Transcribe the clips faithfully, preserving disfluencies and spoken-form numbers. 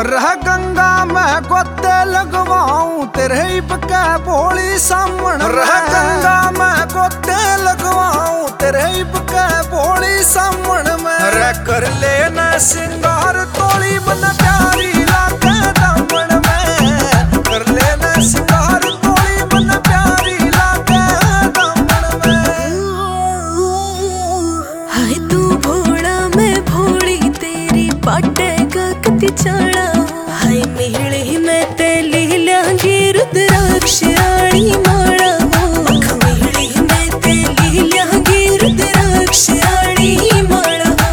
रह गंगा में गोते लगवाऊं तेरे इबके बोली सामण। रह गंगा में गोते लगवाऊं तेरे इबके बोली सामण में। रह कर लेना सिंगार तोली मन प्यारी लागे दामन में। कर लेना सिंगार तोली मन प्यारी लागे दामन में। हाय तू भोला मैं भोली तेरी पाटेगा कति चाड़ा। हाय मिहली मैं तेली लांगी रुद्राक्ष आड़ी माड़ा। मिहली मैं तेली लांगी रुद्राक्ष आड़ी माड़ा।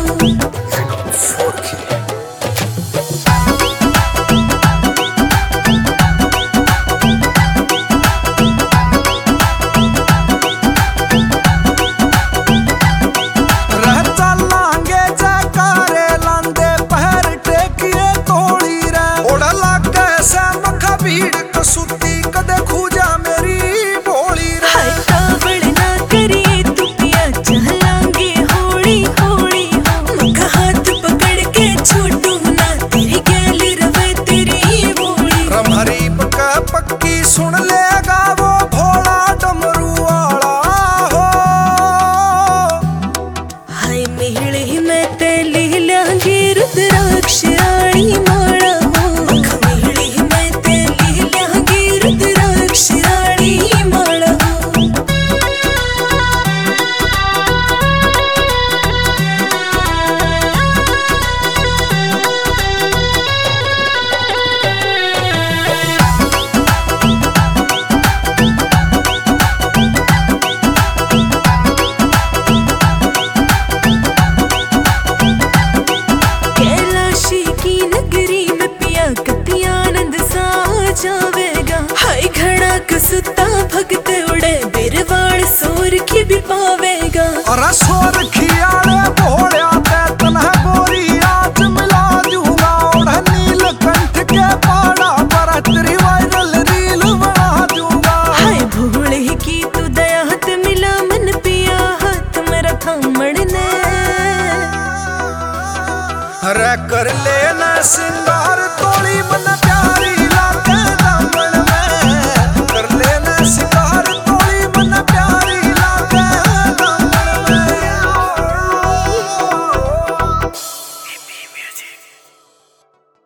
सुती कदे खूजा मेरी बोली रे। हाय कावड़ ना करिए तू पिया चलांगे होड़ी होड़ी हो। मका हाथ पकड़ के छोटू ना तेरी गैली रवे तेरी बोली। रमहरी पक्का पक्की सुन लेगा वो भोला डमरू वाला हो। हाय मिहली मैं तेली लांगी रुद्राक्ष आड़ी माड़ा। जावेगा हाय घड़ा कसुता भगत उड़े बिरवाड़ सोर की भी